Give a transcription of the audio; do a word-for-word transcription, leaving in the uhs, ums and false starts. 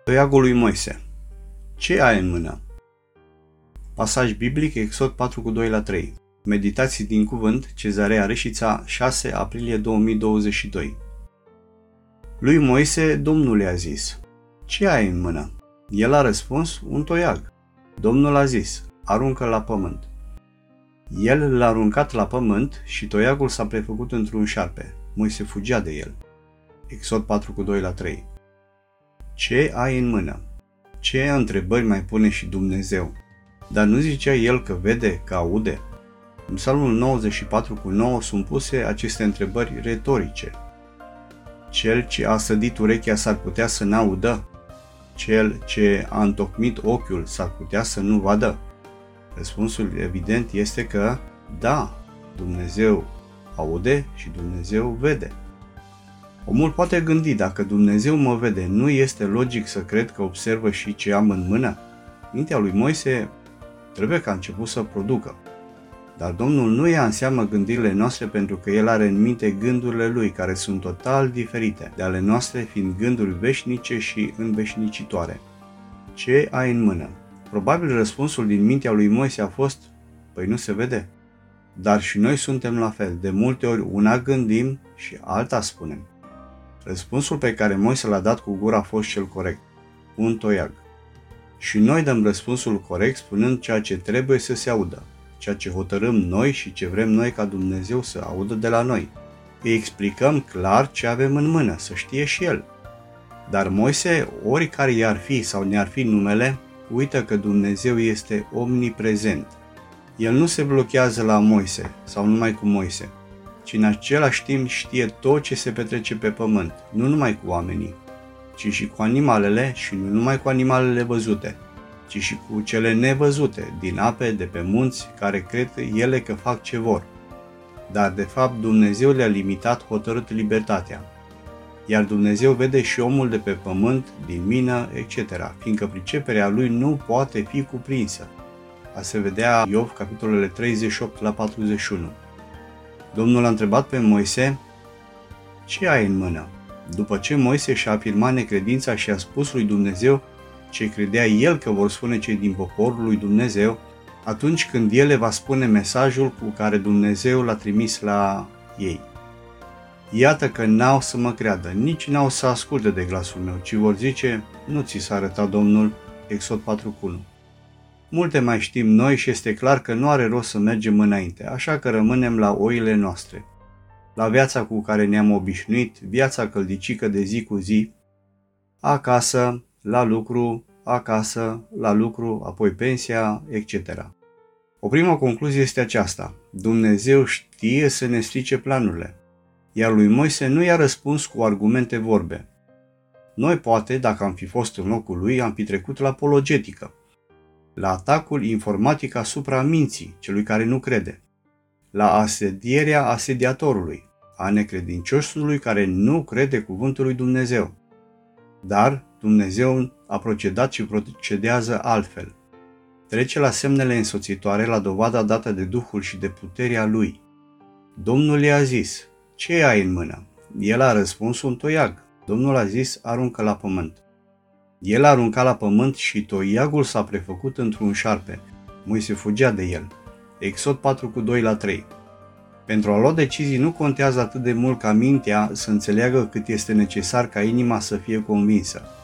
Toiagul lui Moise. Ce ai în mână? Pasaj biblic, Exod patru cu doi la trei. Meditații din cuvânt, Cezarea Reșița, șase aprilie două mii douăzeci și doi. Lui Moise, Domnul i-a zis: ce ai în mână? El a răspuns: un toiag. Domnul a zis: aruncă-l la pământ. El l-a aruncat la pământ și toiagul s-a prefăcut într-un șarpe. Moise fugea de el. Exod patru cu doi la trei. Ce ai în mână? Ce întrebări mai pune și Dumnezeu? Dar nu zicea el că vede, că aude? În Psalmul nouăzeci și patru cu nouă sunt puse aceste întrebări retorice. Cel ce a sădit urechea s-ar putea să n-audă? Cel ce a întocmit ochiul s-ar putea să nu vadă? Răspunsul evident este că da, Dumnezeu aude și Dumnezeu vede. Omul poate gândi: dacă Dumnezeu mă vede, nu este logic să cred că observă și ce am în mână? Mintea lui Moise trebuie ca început să producă. Dar Domnul nu ia în seamă gândirile noastre, pentru că El are în minte gândurile Lui, care sunt total diferite de ale noastre, fiind gânduri veșnice și înveșnicitoare. Ce ai în mână? Probabil răspunsul din mintea lui Moise a fost: păi nu se vede. Dar și noi suntem la fel. De multe ori una gândim și alta spunem. Răspunsul pe care Moise l-a dat cu gura a fost cel corect: un toiag. Și noi dăm răspunsul corect spunând ceea ce trebuie să se audă, ceea ce hotărâm noi și ce vrem noi ca Dumnezeu să audă de la noi. Îi explicăm clar ce avem în mână, să știe și el. Dar Moise, oricare i-ar fi sau ne-ar fi numele, uită că Dumnezeu este omniprezent. El nu se blochează la Moise sau numai cu Moise, ci în același timp știe tot ce se petrece pe pământ, nu numai cu oamenii, ci și cu animalele, și nu numai cu animalele văzute, ci și cu cele nevăzute, din ape, de pe munți, care cred ele că fac ce vor. Dar de fapt Dumnezeu le-a limitat hotărât libertatea. Iar Dumnezeu vede și omul de pe pământ, din mină, et cetera, fiindcă priceperea lui nu poate fi cuprinsă. A se vedea Iov, capitolele treizeci și opt la patruzeci și unu. Domnul a întrebat pe Moise: ce ai în mână? După ce Moise și-a afirmat necredința și a spus lui Dumnezeu ce credea el că vor spune cei din poporul lui Dumnezeu, atunci când el le va spune mesajul cu care Dumnezeu l-a trimis la ei. Iată că n-au să mă creadă, nici n-au să asculte de glasul meu, ci vor zice: nu ți s-a arătat Domnul. Exod patru cu unu. Multe mai știm noi și este clar că nu are rost să mergem înainte, așa că rămânem la oile noastre, la viața cu care ne-am obișnuit, viața căldicică de zi cu zi, acasă, la lucru, acasă, la lucru, apoi pensia, et cetera. O primă concluzie este aceasta: Dumnezeu știe să ne strice planurile, iar lui Moise nu i-a răspuns cu argumente vorbe. Noi poate, dacă am fi fost în locul lui, am fi trecut la apologetică, la atacul informatic asupra minții celui care nu crede, la asedierea asediatorului, a necredinciosului care nu crede cuvântul lui Dumnezeu. Dar Dumnezeu a procedat și procedează altfel. Trece la semnele însoțitoare, la dovada dată de Duhul și de puterea Lui. Domnul i-a zis: ce ai în mână? El a răspuns: un toiag. Domnul a zis: aruncă la pământ. El a aruncat la pământ și toiagul s-a prefăcut într-un șarpe. Moise fugea de el. Exod patru cu doi la trei. Pentru a lua decizii nu contează atât de mult ca mintea să înțeleagă, cât este necesar ca inima să fie convinsă.